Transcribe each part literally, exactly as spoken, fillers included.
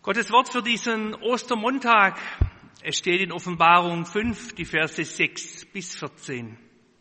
Gottes Wort für diesen Ostermontag, es steht in Offenbarung fünf, die Verse sechs bis vierzehn.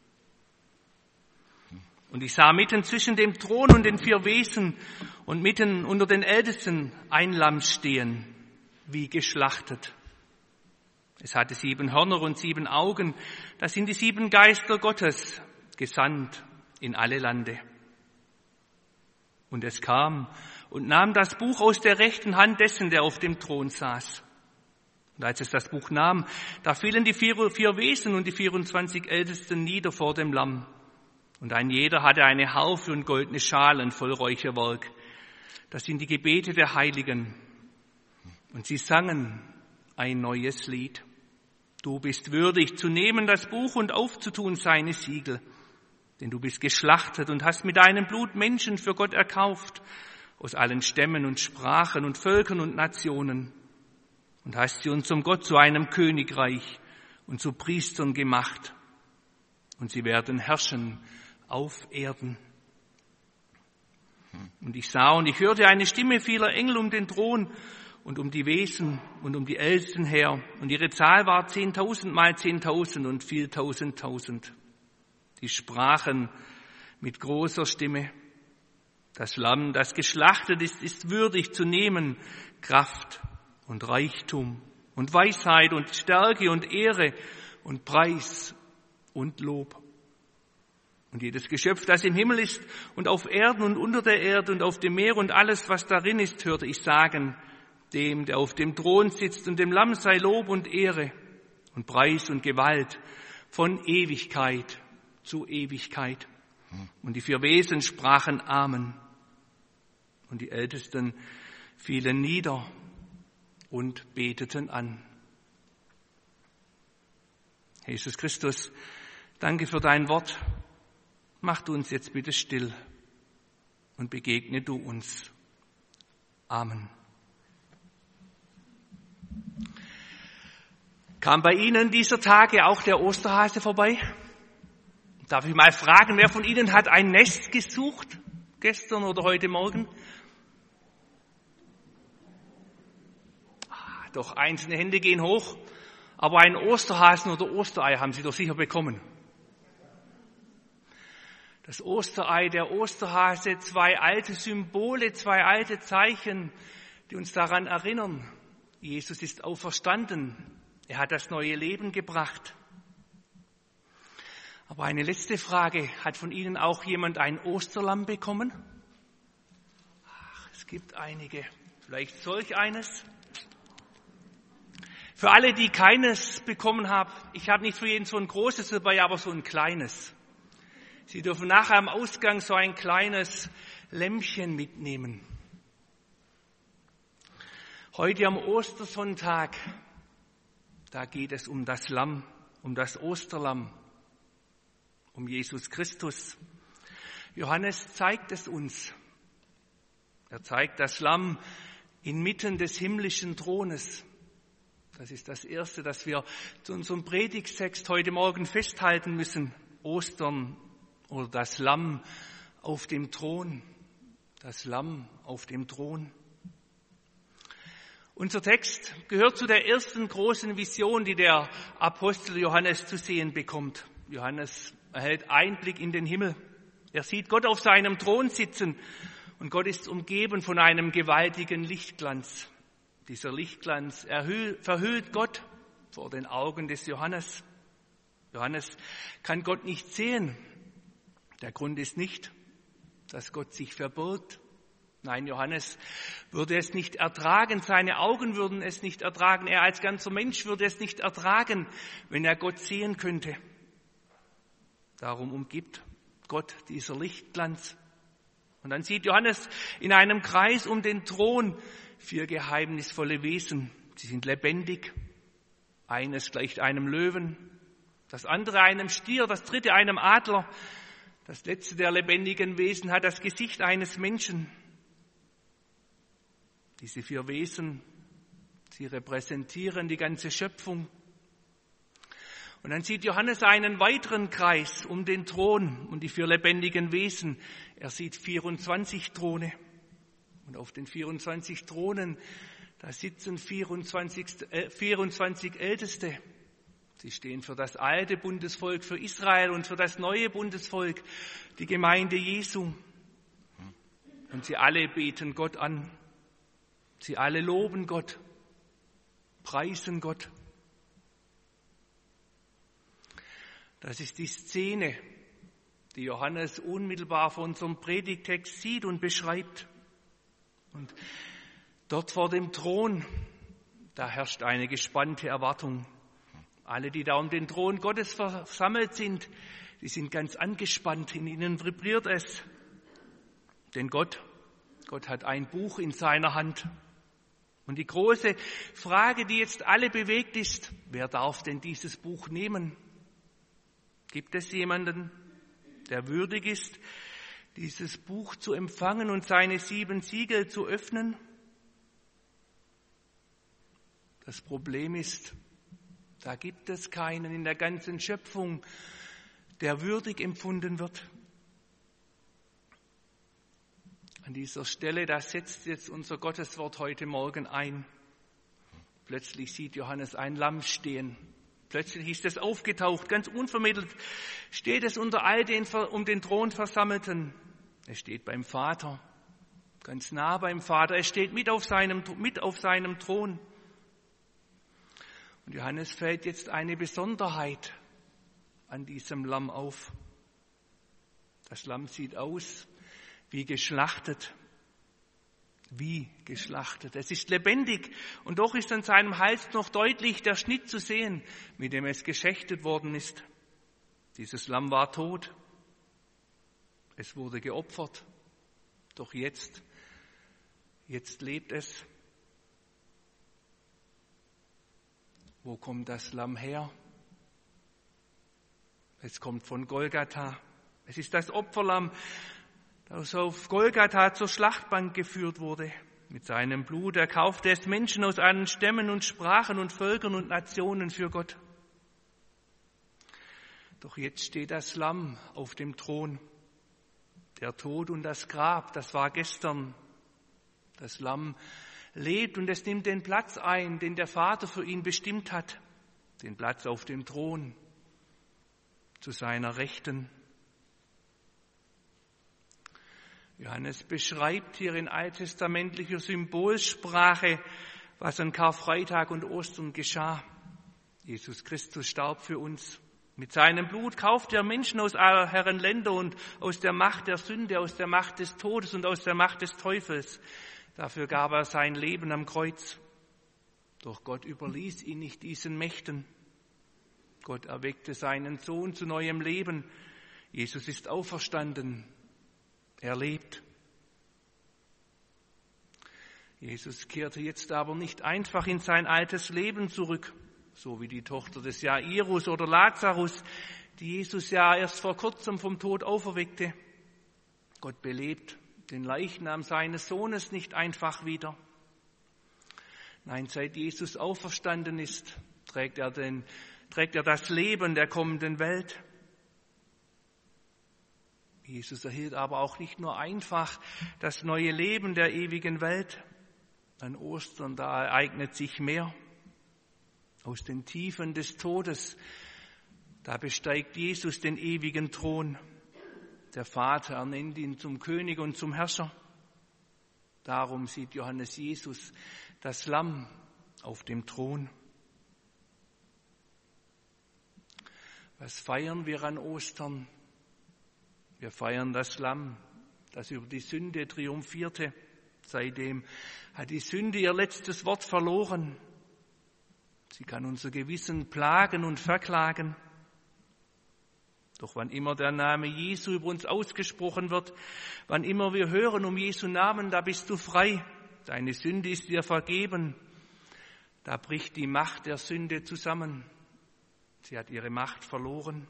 Und ich sah mitten zwischen dem Thron und den vier Wesen und mitten unter den Ältesten ein Lamm stehen, wie geschlachtet. Es hatte sieben Hörner und sieben Augen, das sind die sieben Geister Gottes, gesandt in alle Lande. Und es kam und nahm das Buch aus der rechten Hand dessen, der auf dem Thron saß. Und als es das Buch nahm, da fielen die vier, vier Wesen und die vierundzwanzig Ältesten nieder vor dem Lamm. Und ein jeder hatte eine Harfe und goldene Schalen voll Räucherwerk. Das sind die Gebete der Heiligen. Und sie sangen ein neues Lied. Du bist würdig zu nehmen das Buch und aufzutun seine Siegel. Denn du bist geschlachtet und hast mit deinem Blut Menschen für Gott erkauft, aus allen Stämmen und Sprachen und Völkern und Nationen. Und hast sie unserem Gott zu einem Königreich und zu Priestern gemacht. Und sie werden herrschen auf Erden. Und ich sah und ich hörte eine Stimme vieler Engel um den Thron und um die Wesen und um die Ältesten her. Und ihre Zahl war zehntausend mal zehntausend und viel tausendtausend. Die sprachen mit großer Stimme: Das Lamm, das geschlachtet ist, ist würdig zu nehmen Kraft und Reichtum und Weisheit und Stärke und Ehre und Preis und Lob. Und jedes Geschöpf, das im Himmel ist und auf Erden und unter der Erde und auf dem Meer und alles, was darin ist, hörte ich sagen, dem, der auf dem Thron sitzt und dem Lamm sei Lob und Ehre und Preis und Gewalt von Ewigkeit zu Ewigkeit. Und die vier Wesen sprachen Amen. Und die Ältesten fielen nieder und beteten an. Jesus Christus, danke für dein Wort. Mach du uns jetzt bitte still und begegne du uns. Amen. Kam bei Ihnen dieser Tage auch der Osterhase vorbei? Darf ich mal fragen, wer von Ihnen hat ein Nest gesucht, gestern oder heute Morgen? Ah, doch einzelne Hände gehen hoch, aber einen Osterhasen oder Osterei haben Sie doch sicher bekommen. Das Osterei, der Osterhase, zwei alte Symbole, zwei alte Zeichen, die uns daran erinnern, Jesus ist auferstanden, er hat das neue Leben gebracht. Aber eine letzte Frage, hat von Ihnen auch jemand ein Osterlamm bekommen? Ach, es gibt einige, vielleicht solch eines. Für alle, die keines bekommen haben, ich habe nicht für jeden so ein großes dabei, aber so ein kleines. Sie dürfen nachher am Ausgang so ein kleines Lämmchen mitnehmen. Heute am Ostersonntag, da geht es um das Lamm, um das Osterlamm, um Jesus Christus. Johannes zeigt es uns. Er zeigt das Lamm inmitten des himmlischen Thrones. Das ist das Erste, das wir zu unserem Predigtext heute Morgen festhalten müssen. Ostern oder das Lamm auf dem Thron. Das Lamm auf dem Thron. Unser Text gehört zu der ersten großen Vision, die der Apostel Johannes zu sehen bekommt. Johannes erhält Einblick in den Himmel. Er sieht Gott auf seinem Thron sitzen und Gott ist umgeben von einem gewaltigen Lichtglanz. Dieser Lichtglanz erhöht, verhüllt Gott vor den Augen des Johannes. Johannes kann Gott nicht sehen. Der Grund ist nicht, dass Gott sich verbirgt. Nein, Johannes würde es nicht ertragen, seine Augen würden es nicht ertragen, er als ganzer Mensch würde es nicht ertragen, wenn er Gott sehen könnte. Darum umgibt Gott dieser Lichtglanz. Und dann sieht Johannes in einem Kreis um den Thron vier geheimnisvolle Wesen. Sie sind lebendig. Eines gleicht einem Löwen, das andere einem Stier, das dritte einem Adler. Das letzte der lebendigen Wesen hat das Gesicht eines Menschen. Diese vier Wesen, sie repräsentieren die ganze Schöpfung. Und dann sieht Johannes einen weiteren Kreis um den Thron und die vier lebendigen Wesen. Er sieht vierundzwanzig Throne. Und auf den vierundzwanzig Thronen, Da sitzen vierundzwanzig, äh, vierundzwanzig Älteste. Sie stehen für das alte Bundesvolk, für Israel und für das neue Bundesvolk, die Gemeinde Jesu. Und sie alle beten Gott an. Sie alle loben Gott, preisen Gott. Das ist die Szene, die Johannes unmittelbar vor unserem Predigtext sieht und beschreibt. Und dort vor dem Thron, da herrscht eine gespannte Erwartung. Alle, die da um den Thron Gottes versammelt sind, die sind ganz angespannt, in ihnen vibriert es. Denn Gott, Gott hat ein Buch in seiner Hand. Und die große Frage, die jetzt alle bewegt ist, wer darf denn dieses Buch nehmen? Gibt es jemanden, der würdig ist, dieses Buch zu empfangen und seine sieben Siegel zu öffnen? Das Problem ist, da gibt es keinen in der ganzen Schöpfung, der würdig empfunden wird. An dieser Stelle, da setzt jetzt unser Gotteswort heute Morgen ein. Plötzlich sieht Johannes ein Lamm stehen. Plötzlich ist es aufgetaucht, ganz unvermittelt steht es unter all den um den Thron Versammelten. Es steht beim Vater, ganz nah beim Vater. Es steht mit auf seinem, mit auf seinem Thron. Und Johannes fällt jetzt eine Besonderheit an diesem Lamm auf. Das Lamm sieht aus wie geschlachtet. Wie geschlachtet. Es ist lebendig und doch ist an seinem Hals noch deutlich der Schnitt zu sehen, mit dem es geschächtet worden ist. Dieses Lamm war tot. Es wurde geopfert. Doch jetzt, jetzt lebt es. Wo kommt das Lamm her? Es kommt von Golgatha. Es ist das Opferlamm, das auf Golgatha zur Schlachtbank geführt wurde. Mit seinem Blut erkaufte es Menschen aus allen Stämmen und Sprachen und Völkern und Nationen für Gott. Doch jetzt steht das Lamm auf dem Thron. Der Tod und das Grab, das war gestern. Das Lamm lebt und es nimmt den Platz ein, den der Vater für ihn bestimmt hat. Den Platz auf dem Thron, zu seiner Rechten. Johannes beschreibt hier in alttestamentlicher Symbolsprache, was an Karfreitag und Ostern geschah. Jesus Christus starb für uns. Mit seinem Blut kaufte er Menschen aus aller Herren Länder und aus der Macht der Sünde, aus der Macht des Todes und aus der Macht des Teufels. Dafür gab er sein Leben am Kreuz. Doch Gott überließ ihn nicht diesen Mächten. Gott erweckte seinen Sohn zu neuem Leben. Jesus ist auferstanden. Er lebt. Jesus kehrte jetzt aber nicht einfach in sein altes Leben zurück, so wie die Tochter des Jairus oder Lazarus, die Jesus ja erst vor kurzem vom Tod auferweckte. Gott belebt den Leichnam seines Sohnes nicht einfach wieder. Nein, seit Jesus auferstanden ist, trägt er, den, trägt er das Leben der kommenden Welt. Jesus erhielt aber auch nicht nur einfach das neue Leben der ewigen Welt. An Ostern, da ereignet sich mehr. Aus den Tiefen des Todes, da besteigt Jesus den ewigen Thron. Der Vater ernennt ihn zum König und zum Herrscher. Darum sieht Johannes Jesus das Lamm auf dem Thron. Was feiern wir an Ostern? Wir feiern das Lamm, das über die Sünde triumphierte. Seitdem hat die Sünde ihr letztes Wort verloren. Sie kann unser Gewissen plagen und verklagen. Doch wann immer der Name Jesu über uns ausgesprochen wird, wann immer wir hören um Jesu Namen, da bist du frei. Deine Sünde ist dir vergeben. Da bricht die Macht der Sünde zusammen. Sie hat ihre Macht verloren.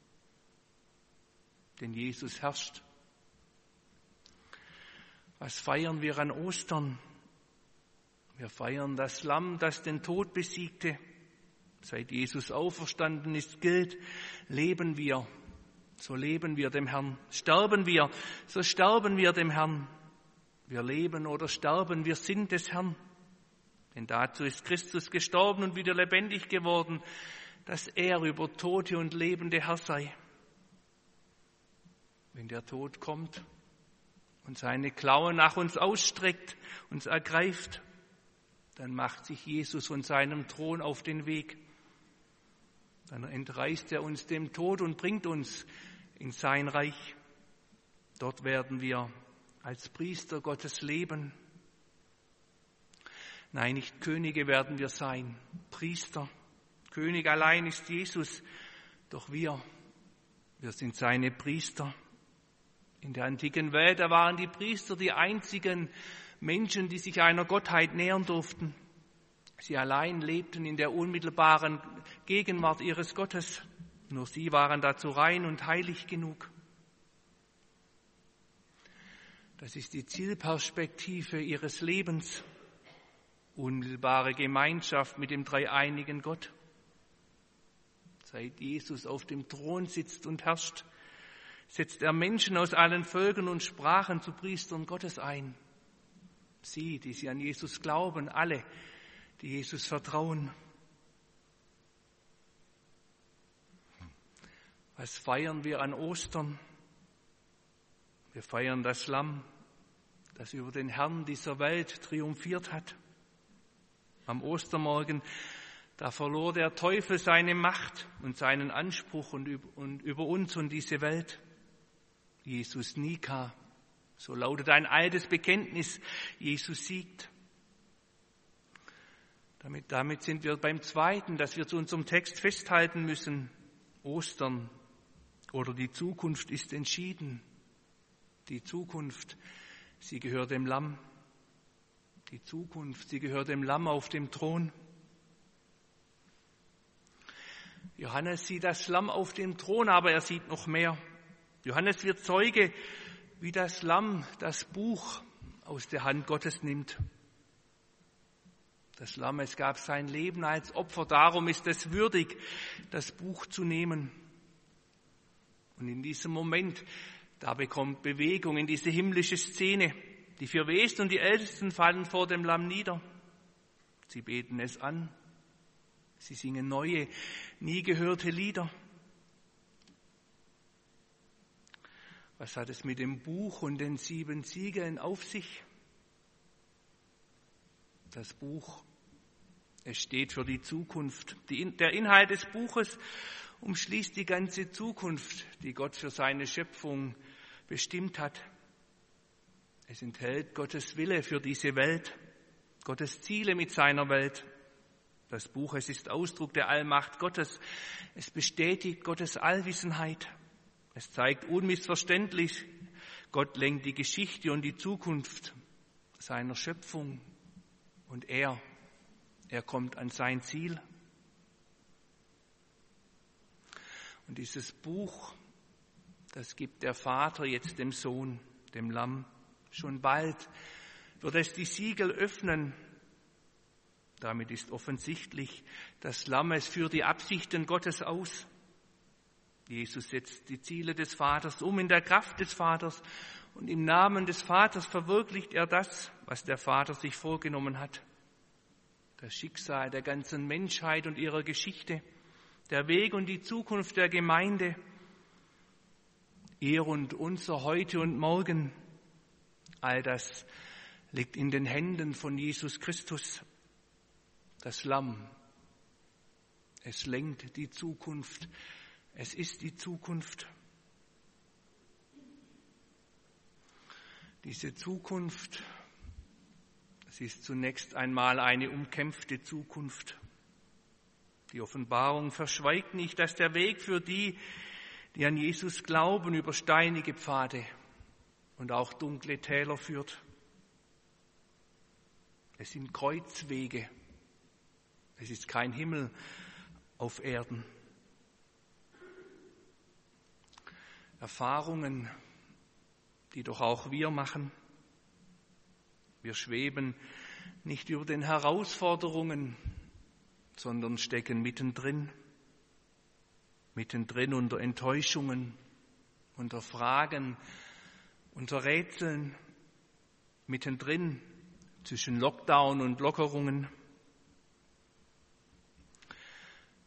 Denn Jesus herrscht. Was feiern wir an Ostern? Wir feiern das Lamm, das den Tod besiegte. Seit Jesus auferstanden ist, gilt, leben wir, so leben wir dem Herrn. Sterben wir, so sterben wir dem Herrn. Wir leben oder sterben, wir sind des Herrn. Denn dazu ist Christus gestorben und wieder lebendig geworden, dass er über Tote und Lebende Herr sei. Wenn der Tod kommt und seine Klauen nach uns ausstreckt, uns ergreift, dann macht sich Jesus von seinem Thron auf den Weg. Dann entreißt er uns dem Tod und bringt uns in sein Reich. Dort werden wir als Priester Gottes leben. Nein, nicht Könige werden wir sein, Priester. König allein ist Jesus, doch wir, wir sind seine Priester. In der antiken Welt, da waren die Priester die einzigen Menschen, die sich einer Gottheit nähern durften. Sie allein lebten in der unmittelbaren Gegenwart ihres Gottes. Nur sie waren dazu rein und heilig genug. Das ist die Zielperspektive ihres Lebens. Unmittelbare Gemeinschaft mit dem dreieinigen Gott. Seit Jesus auf dem Thron sitzt und herrscht, setzt er Menschen aus allen Völkern und Sprachen zu Priestern Gottes ein. Sie, die sie an Jesus glauben, alle, die Jesus vertrauen. Was feiern wir an Ostern? Wir feiern das Lamm, das über den Herrn dieser Welt triumphiert hat. Am Ostermorgen, da verlor der Teufel seine Macht und seinen Anspruch und über uns und diese Welt. Jesus Nika, so lautet ein altes Bekenntnis, Jesus siegt. Damit, damit sind wir beim Zweiten, dass wir zu unserem Text festhalten müssen. Ostern oder die Zukunft ist entschieden. Die Zukunft, sie gehört dem Lamm. Die Zukunft, sie gehört dem Lamm auf dem Thron. Johannes sieht das Lamm auf dem Thron, aber er sieht noch mehr. Johannes wird Zeuge, wie das Lamm das Buch aus der Hand Gottes nimmt. Das Lamm, es gab sein Leben als Opfer, darum ist es würdig, das Buch zu nehmen. Und in diesem Moment, da bekommt Bewegung in diese himmlische Szene. Die vier Wesen und die Ältesten fallen vor dem Lamm nieder. Sie beten es an. Sie singen neue, nie gehörte Lieder. Was hat es mit dem Buch und den sieben Siegeln auf sich? Das Buch, es steht für die Zukunft. Die, der Inhalt des Buches umschließt die ganze Zukunft, die Gott für seine Schöpfung bestimmt hat. Es enthält Gottes Wille für diese Welt, Gottes Ziele mit seiner Welt. Das Buch, es ist Ausdruck der Allmacht Gottes. Es bestätigt Gottes Allwissenheit. Es zeigt unmissverständlich, Gott lenkt die Geschichte und die Zukunft seiner Schöpfung. Und er, er kommt an sein Ziel. Und dieses Buch, das gibt der Vater jetzt dem Sohn, dem Lamm. Schon bald wird es die Siegel öffnen. Damit ist offensichtlich, das Lamm, es führt die Absichten Gottes aus. Jesus setzt die Ziele des Vaters um in der Kraft des Vaters und im Namen des Vaters verwirklicht er das, was der Vater sich vorgenommen hat. Das Schicksal der ganzen Menschheit und ihrer Geschichte, der Weg und die Zukunft der Gemeinde, ihr und unser Heute und Morgen, all das liegt in den Händen von Jesus Christus. Das Lamm, es lenkt die Zukunft. Es ist die Zukunft. Diese Zukunft, sie ist zunächst einmal eine umkämpfte Zukunft. Die Offenbarung verschweigt nicht, dass der Weg für die, die an Jesus glauben, über steinige Pfade und auch dunkle Täler führt. Es sind Kreuzwege. Es ist kein Himmel auf Erden. Erfahrungen, die doch auch wir machen. Wir schweben nicht über den Herausforderungen, sondern stecken mittendrin, mittendrin unter Enttäuschungen, unter Fragen, unter Rätseln, mittendrin zwischen Lockdown und Lockerungen.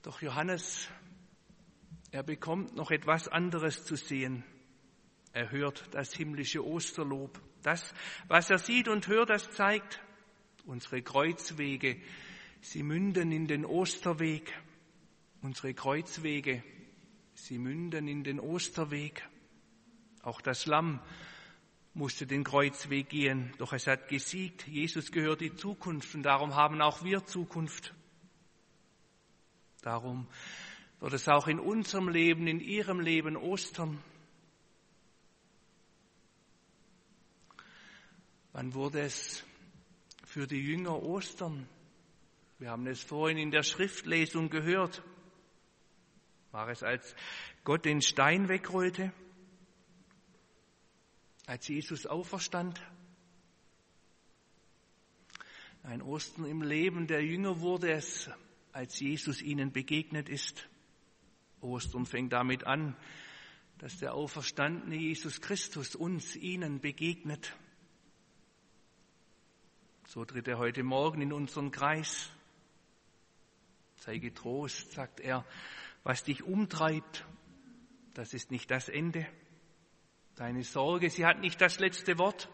Doch Johannes, er bekommt noch etwas anderes zu sehen. Er hört das himmlische Osterlob. Das, was er sieht und hört, das zeigt unsere Kreuzwege. Sie münden in den Osterweg. Unsere Kreuzwege, sie münden in den Osterweg. Auch das Lamm musste den Kreuzweg gehen, doch es hat gesiegt. Jesus gehört die Zukunft und darum haben auch wir Zukunft. Darum wird es auch in unserem Leben, in Ihrem Leben Ostern. Wann wurde es für die Jünger Ostern? Wir haben es vorhin in der Schriftlesung gehört. War es, als Gott den Stein wegrollte? Als Jesus auferstand? Ein Ostern im Leben der Jünger wurde es, als Jesus ihnen begegnet ist. Ostern fängt damit an, dass der auferstandene Jesus Christus uns, ihnen begegnet. So tritt er heute Morgen in unseren Kreis. Sei getrost, sagt er, was dich umtreibt, das ist nicht das Ende. Deine Sorge, sie hat nicht das letzte Wort.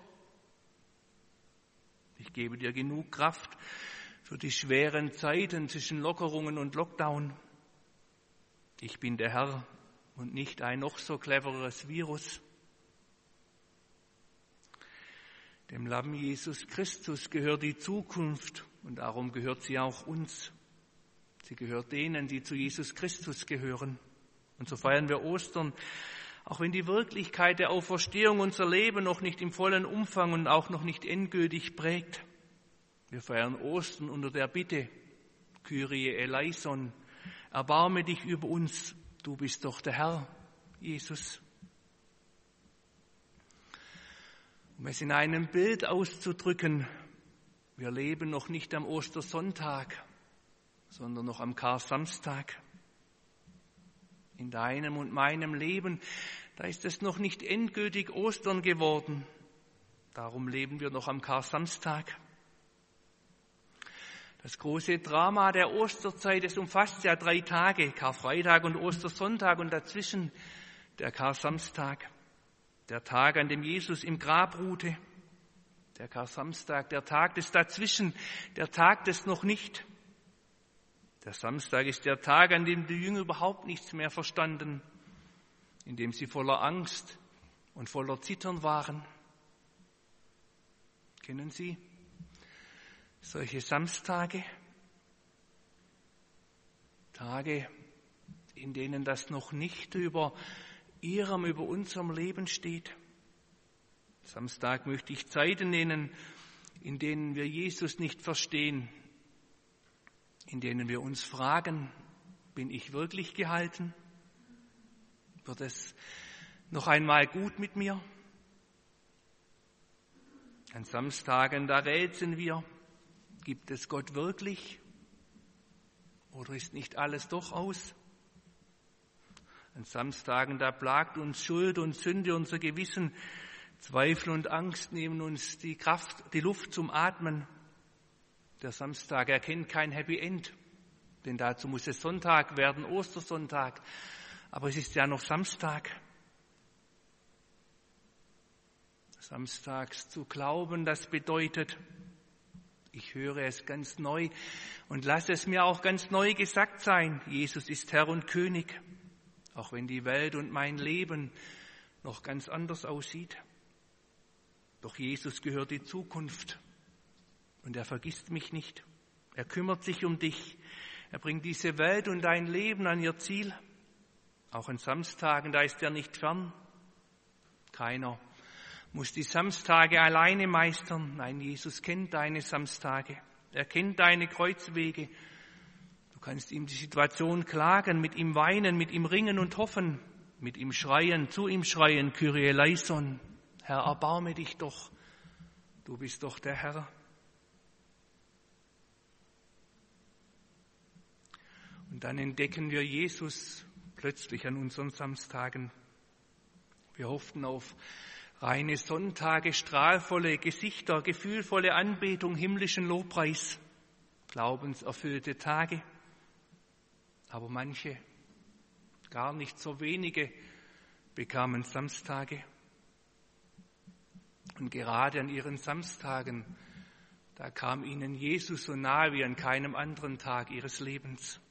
Ich gebe dir genug Kraft für die schweren Zeiten zwischen Lockerungen und Lockdown. Ich bin der Herr und nicht ein noch so cleveres Virus. Dem Lamm Jesus Christus gehört die Zukunft und darum gehört sie auch uns. Sie gehört denen, die zu Jesus Christus gehören. Und so feiern wir Ostern, auch wenn die Wirklichkeit der Auferstehung unser Leben noch nicht im vollen Umfang und auch noch nicht endgültig prägt. Wir feiern Ostern unter der Bitte, Kyrie eleison, erbarme dich über uns, du bist doch der Herr, Jesus. Um es in einem Bild auszudrücken, wir leben noch nicht am Ostersonntag, sondern noch am Karsamstag. In deinem und meinem Leben, da ist es noch nicht endgültig Ostern geworden. Darum leben wir noch am Karsamstag. Das große Drama der Osterzeit, es umfasst ja drei Tage, Karfreitag und Ostersonntag und dazwischen der Karsamstag, der Tag, an dem Jesus im Grab ruhte. Der Karsamstag, der Tag des Dazwischen, der Tag des noch nicht. Der Samstag ist der Tag, an dem die Jünger überhaupt nichts mehr verstanden, in dem sie voller Angst und voller Zittern waren. Kennen Sie solche Samstage? Tage, in denen das noch nicht über Ihrem, über unserem Leben steht. Samstag möchte ich Zeiten nennen, in denen wir Jesus nicht verstehen, in denen wir uns fragen, bin ich wirklich gehalten? Wird es noch einmal gut mit mir? An Samstagen, da rätseln wir, gibt es Gott wirklich? Oder ist nicht alles doch aus? An Samstagen, da plagt uns Schuld und Sünde unser Gewissen, Zweifel und Angst nehmen uns die Kraft, die Luft zum Atmen. Der Samstag erkennt kein Happy End, denn dazu muss es Sonntag werden, Ostersonntag. Aber es ist ja noch Samstag. Samstags zu glauben, das bedeutet, ich höre es ganz neu und lasse es mir auch ganz neu gesagt sein. Jesus ist Herr und König, auch wenn die Welt und mein Leben noch ganz anders aussieht. Doch Jesus gehört die Zukunft und er vergisst mich nicht. Er kümmert sich um dich. Er bringt diese Welt und dein Leben an ihr Ziel. Auch an Samstagen, da ist er nicht fern. Keiner muss die Samstage alleine meistern. Nein, Jesus kennt deine Samstage. Er kennt deine Kreuzwege. Du kannst ihm die Situation klagen, mit ihm weinen, mit ihm ringen und hoffen, mit ihm schreien, zu ihm schreien, Kyrie eleison. Herr, erbarme dich doch. Du bist doch der Herr. Und dann entdecken wir Jesus plötzlich an unseren Samstagen. Wir hofften auf reine Sonntage, strahlvolle Gesichter, gefühlvolle Anbetung, himmlischen Lobpreis, glaubenserfüllte Tage. aber manche, gar nicht so wenige, bekamen Samstage. Und gerade an ihren Samstagen, da kam ihnen Jesus so nahe wie an keinem anderen Tag ihres Lebens.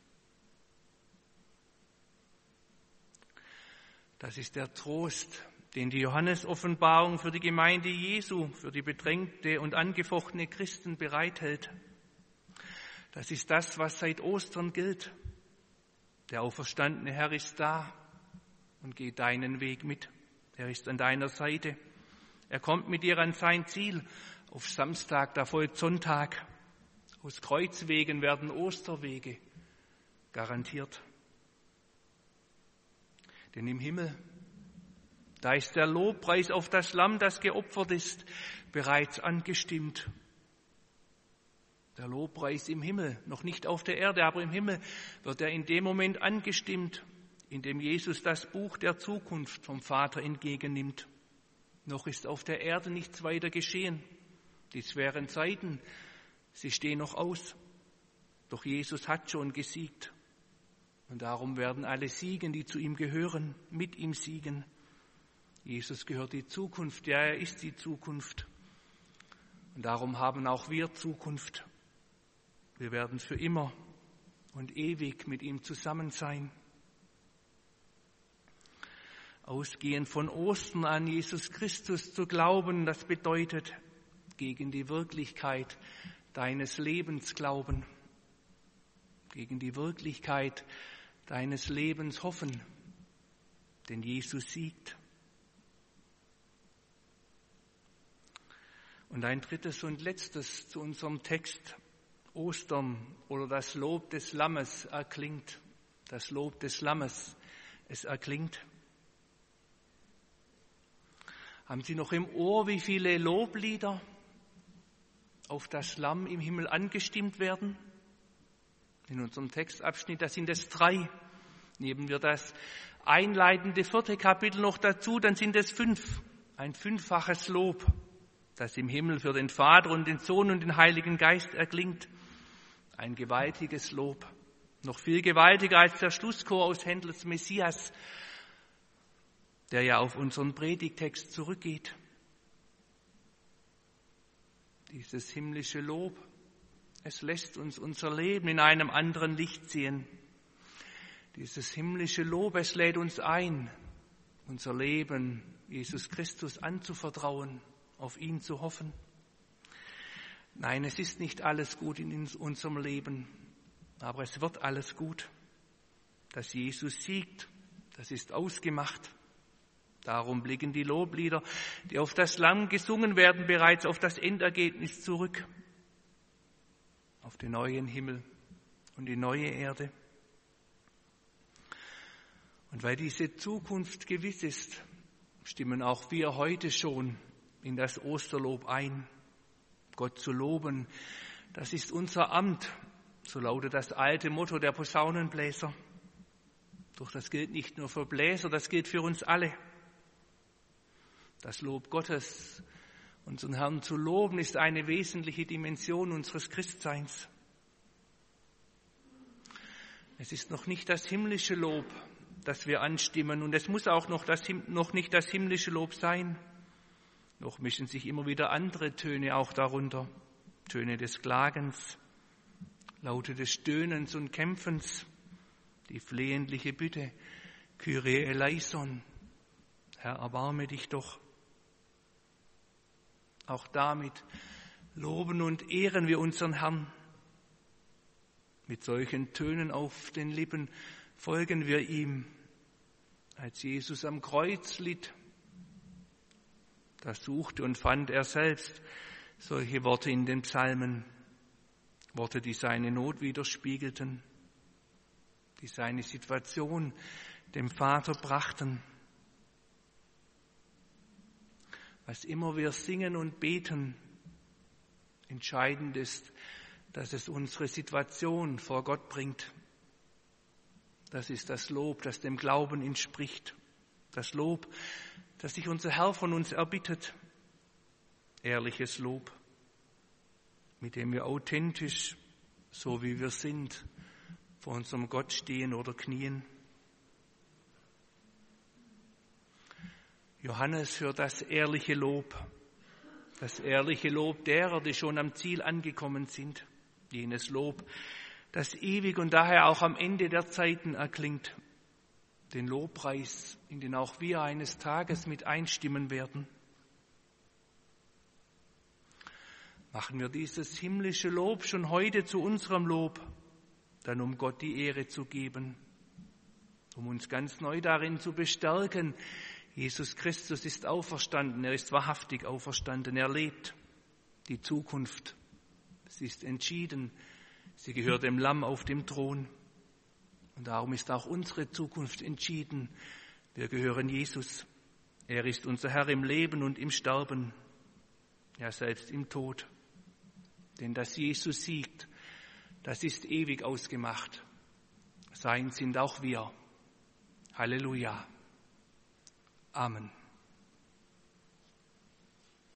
Das ist der Trost, den die Johannes-Offenbarung für die Gemeinde Jesu, für die bedrängte und angefochtene Christen bereithält. Das ist das, was seit Ostern gilt. Der auferstandene Herr ist da und geht deinen Weg mit. Er ist an deiner Seite. Er kommt mit dir an sein Ziel. Auf Samstag, da folgt Sonntag. Aus Kreuzwegen werden Osterwege. Garantiert. Denn im Himmel, da ist der Lobpreis auf das Lamm, das geopfert ist, bereits angestimmt. Der Lobpreis im Himmel, noch nicht auf der Erde, aber im Himmel wird er in dem Moment angestimmt, in dem Jesus das Buch der Zukunft vom Vater entgegennimmt. Noch ist auf der Erde nichts weiter geschehen. Die schweren Zeiten, sie stehen noch aus. Doch Jesus hat schon gesiegt. Und darum werden alle siegen, die zu ihm gehören, mit ihm siegen. Jesus gehört die Zukunft, ja, er ist die Zukunft. Und darum haben auch wir Zukunft. Wir werden für immer und ewig mit ihm zusammen sein. Ausgehend von Ostern an Jesus Christus zu glauben, das bedeutet, gegen die Wirklichkeit deines Lebens glauben, gegen die Wirklichkeit deines Lebens hoffen, denn Jesus siegt. Und ein drittes und letztes zu unserem Text. Ostern oder das Lob des Lammes erklingt. Das Lob des Lammes, es erklingt. Haben Sie noch im Ohr, wie viele Loblieder auf das Lamm im Himmel angestimmt werden? In unserem Textabschnitt, da sind es drei. Nehmen wir das einleitende vierte Kapitel noch dazu, dann sind es fünf. Ein fünffaches Lob, das im Himmel für den Vater und den Sohn und den Heiligen Geist erklingt. Ein gewaltiges Lob, noch viel gewaltiger als der Schlusschor aus Händels Messias, der ja auf unseren Predigtext zurückgeht. Dieses himmlische Lob, es lässt uns unser Leben in einem anderen Licht sehen. Dieses himmlische Lob, es lädt uns ein, unser Leben Jesus Christus anzuvertrauen, auf ihn zu hoffen. Nein, es ist nicht alles gut in unserem Leben, aber es wird alles gut. Dass Jesus siegt, das ist ausgemacht. Darum blicken die Loblieder, die auf das Lamm gesungen werden, bereits auf das Endergebnis zurück, auf den neuen Himmel und die neue Erde. Und weil diese Zukunft gewiss ist, stimmen auch wir heute schon in das Osterlob ein. Gott zu loben, das ist unser Amt, so lautet das alte Motto der Posaunenbläser. Doch das gilt nicht nur für Bläser, das gilt für uns alle. Das Lob Gottes, unseren Herrn zu loben, ist eine wesentliche Dimension unseres Christseins. Es ist noch nicht das himmlische Lob, das wir anstimmen, und es muss auch noch, das, noch nicht das himmlische Lob sein. Noch mischen sich immer wieder andere Töne auch darunter. Töne des Klagens, Laute des Stöhnens und Kämpfens, die flehentliche Bitte, Kyrie eleison, Herr, erbarme dich doch. Auch damit loben und ehren wir unseren Herrn. Mit solchen Tönen auf den Lippen folgen wir ihm, als Jesus am Kreuz litt. Da suchte und fand er selbst solche Worte in den Psalmen, Worte, die seine Not widerspiegelten, die seine Situation dem Vater brachten. Was immer wir singen und beten, entscheidend ist, dass es unsere Situation vor Gott bringt. Das ist das Lob, das dem Glauben entspricht. Das Lob, das sich unser Herr von uns erbittet. Ehrliches Lob, mit dem wir authentisch, so wie wir sind, vor unserem Gott stehen oder knien. Johannes hört das ehrliche Lob, das ehrliche Lob derer, die schon am Ziel angekommen sind. Jenes Lob, das ewig und daher auch am Ende der Zeiten erklingt. Den Lobpreis, in den auch wir eines Tages mit einstimmen werden. Machen wir dieses himmlische Lob schon heute zu unserem Lob, dann um Gott die Ehre zu geben, um uns ganz neu darin zu bestärken. Jesus Christus ist auferstanden, er ist wahrhaftig auferstanden, er lebt. Die Zukunft, sie ist entschieden, sie gehört dem Lamm auf dem Thron. Und darum ist auch unsere Zukunft entschieden. Wir gehören Jesus. Er ist unser Herr im Leben und im Sterben, ja selbst im Tod. Denn dass Jesus siegt, das ist ewig ausgemacht. Sein sind auch wir. Halleluja. Amen.